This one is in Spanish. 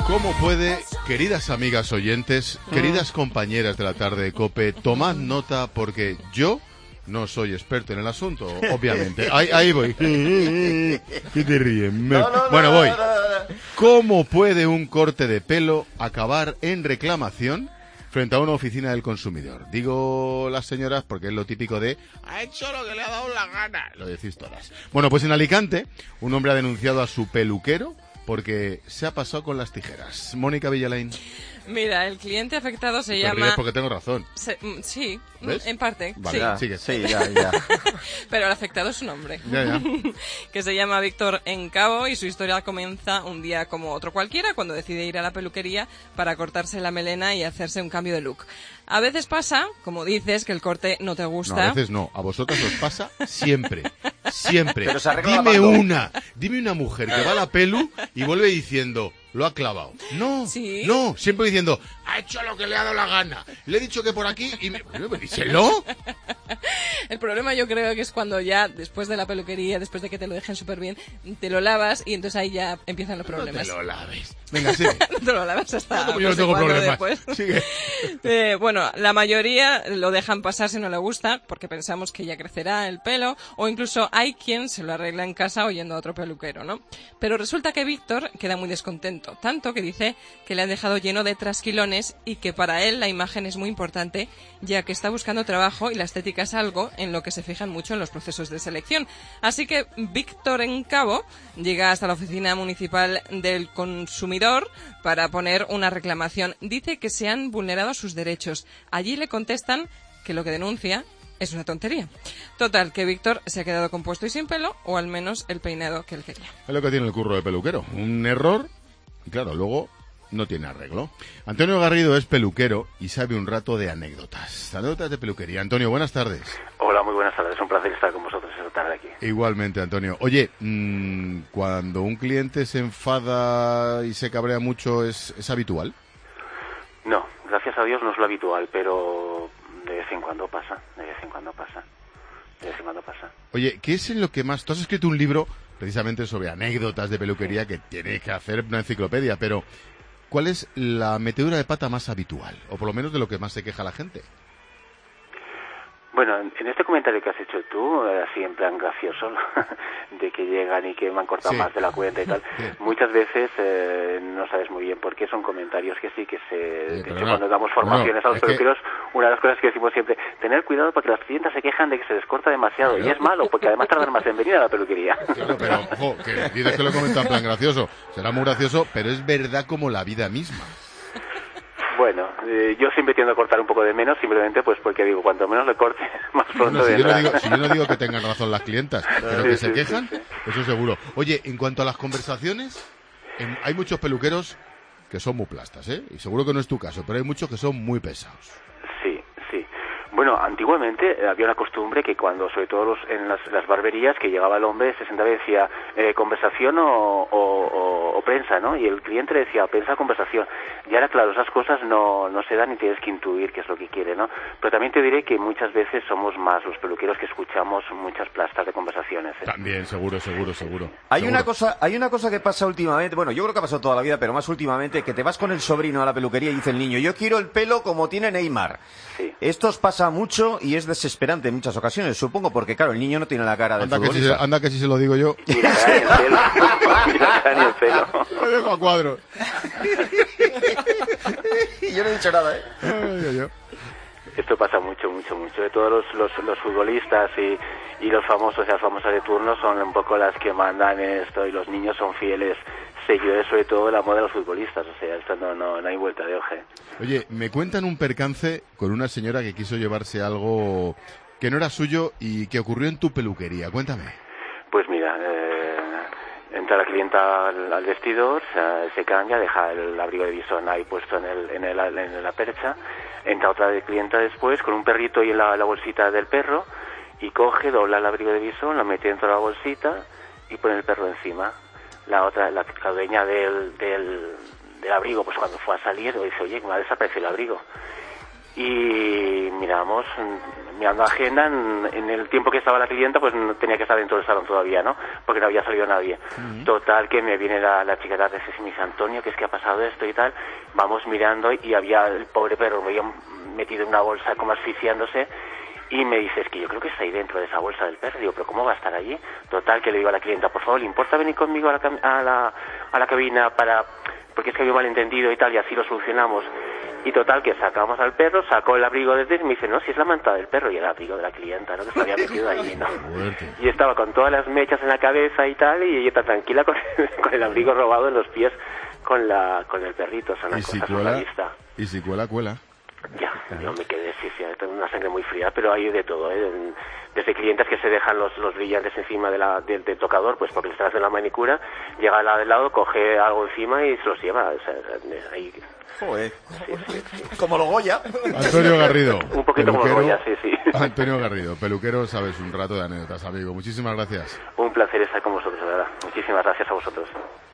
¿Cómo puede, queridas amigas oyentes, queridas compañeras de la tarde de COPE, tomad nota porque yo no soy experto en el asunto, obviamente. Ahí voy. ¿Qué te ríes? Bueno, voy. ¿Cómo puede un corte de pelo acabar en reclamación frente a una oficina del consumidor? Digo las señoras porque es lo típico de ha hecho lo que le ha dado la gana. Lo decís todas. Bueno, pues en Alicante, un hombre ha denunciado a su peluquero porque se ha pasado con las tijeras. Mónica Villalain. Mira, el cliente afectado se llama... Ríes porque tengo razón. Sí, ¿ves? En parte. Vale, sí. Sigue. Sí, ya. Pero el afectado es un hombre. Ya. Que se llama Víctor Encabo y su historia comienza un día como otro cualquiera cuando decide ir a la peluquería para cortarse la melena y hacerse un cambio de look. A veces pasa, como dices, que el corte no te gusta. No, a veces no. A vosotras os pasa siempre. Siempre. Pero se arregla Dime una mujer que va a la pelu y vuelve diciendo, lo ha clavado. No, ¿Sí? no, siempre diciendo, ha hecho lo que le ha dado la gana. Le he dicho que por aquí y bueno, pues díselo. El problema yo creo que es cuando ya, después de la peluquería, después de que te lo dejen súper bien, te lo lavas y entonces ahí ya empiezan los problemas. No te lo laves. Venga, sigue. No te lo lavas hasta Como yo no tengo problemas. después. Sigue. Bueno, la mayoría lo dejan pasar si no le gusta, porque pensamos que ya crecerá el pelo, o incluso hay quien se lo arregla en casa oyendo a otro peluquero, ¿no? Pero resulta que Víctor queda muy descontento, tanto que dice que le han dejado lleno de trasquilones y que para él la imagen es muy importante, ya que está buscando trabajo y la estética es algo en lo que se fijan mucho en los procesos de selección. Así que Víctor Encabo llega hasta la oficina municipal del consumidor para poner una reclamación. Dice que se han vulnerado sus derechos. Allí le contestan que lo que denuncia es una tontería. Total, que Víctor se ha quedado compuesto y sin pelo, o al menos el peinado que él quería. Es lo que tiene el curro de peluquero. Un error, y claro, luego no tiene arreglo. Antonio Garrido es peluquero y sabe un rato de anécdotas. Anécdotas de peluquería. Antonio, buenas tardes. Hola, muy buenas tardes. Es un placer estar con vosotros esta tarde aquí. Igualmente, Antonio. Oye, cuando un cliente se enfada y se cabrea mucho, ¿es habitual? No, gracias a Dios no es lo habitual, pero de vez en cuando pasa. Oye, ¿qué es en lo que más... Tú has escrito un libro precisamente sobre anécdotas de peluquería que tiene que hacer una enciclopedia, pero ¿cuál es la metedura de pata más habitual? O por lo menos de lo que más se queja la gente. Bueno, en este comentario que has hecho tú, así en plan gracioso, de que llegan y que me han cortado más de la cuenta y tal, muchas veces no sabes muy bien por qué son comentarios que sí, que se... de hecho, cuando damos formaciones a los peluqueros, una de las cosas que decimos siempre, tener cuidado porque las clientas se quejan de que se les corta demasiado, y es malo, porque además tardan más en venir a la peluquería. Claro, pero, ojo, que dices que lo comentan en plan gracioso, será muy gracioso, pero es verdad como la vida misma. Bueno, yo siempre tiendo a cortar un poco de menos, simplemente pues porque digo, cuanto menos le corte, más pronto vendrá. Si yo no digo que tengan razón las clientas, pero que se quejan, eso seguro. Oye, en cuanto a las conversaciones, hay muchos peluqueros que son muy plastas, ¿eh? Y seguro que no es tu caso, pero hay muchos que son muy pesados. Sí. Bueno, antiguamente había una costumbre que cuando, sobre todo en las barberías, que llegaba el hombre, se sentaba y decía conversación o prensa, ¿no? Y el cliente le decía prensa o conversación. Y ahora, claro, esas cosas no se dan y tienes que intuir qué es lo que quiere, ¿no? Pero también te diré que muchas veces somos más los peluqueros que escuchamos muchas plastas de conversaciones, ¿eh? También, seguro. Hay una cosa que pasa últimamente, bueno, yo creo que ha pasado toda la vida, pero más últimamente, que te vas con el sobrino a la peluquería y dice el niño, yo quiero el pelo como tiene Neymar. Sí. Esto os pasa mucho y es desesperante en muchas ocasiones, supongo, porque claro, el niño no tiene la cara del futbolista. Anda que si se lo digo yo. Mira, ni el pelo. Me dejo a cuadros. Y yo no he dicho nada, ¿eh? Esto pasa mucho. De todos los futbolistas y los famosos y las famosas de turno son un poco las que mandan esto y los niños son fieles seguidores, sobre todo de la moda de los futbolistas. O sea, esto no hay vuelta de hoja. Oye, me cuentan un percance con una señora que quiso llevarse algo que no era suyo y que ocurrió en tu peluquería. Cuéntame. Pues mira, entra la clienta al vestidor, se cambia, deja el abrigo de bisón ahí puesto en la percha. Entra otra clienta después con un perrito y la bolsita del perro y coge, dobla el abrigo de bisón, lo mete dentro de la bolsita y pone el perro encima. La dueña del abrigo, pues cuando fue a salir, dice, oye, me ha desaparecido el abrigo. Y miramos, mirando la agenda, en el tiempo que estaba la clienta, pues no tenía que estar dentro del salón todavía, ¿no? Porque no había salido nadie. Total, que me viene la chica de redes y me dice, Antonio, ¿qué es que ha pasado esto y tal? Vamos mirando y había el pobre perro, me había metido en una bolsa como asfixiándose. Y me dice, es que yo creo que está ahí dentro de esa bolsa del perro. Digo, ¿pero cómo va a estar allí? Total, que le digo a la clienta, por favor, ¿le importa venir conmigo a la cabina porque es que había un malentendido y tal, y así lo solucionamos? Y total, que sacamos al perro, sacó el abrigo de y me dice, no, si es la manta del perro, y el abrigo de la clienta, ¿no? Que se había metido allí, ¿no? Y estaba con todas las mechas en la cabeza y tal, y ella está tranquila con el abrigo robado en los pies con el perrito. Son las cosas a la vista. Y si cuela, cuela. Ya, yo me quedé, sí, tengo una sangre muy fría, pero hay de todo, ¿eh? Desde clientes que se dejan los brillantes encima del tocador, pues porque les hacen la manicura, llega al lado, coge algo encima y se los lleva, o sea, ahí... Joder. Sí. Como los Goya. Antonio Garrido. Un poquito como Goya, sí. Antonio Garrido, peluquero, sabes, un rato de anécdotas, amigo. Muchísimas gracias. Un placer estar con vosotros, de verdad. Muchísimas gracias a vosotros.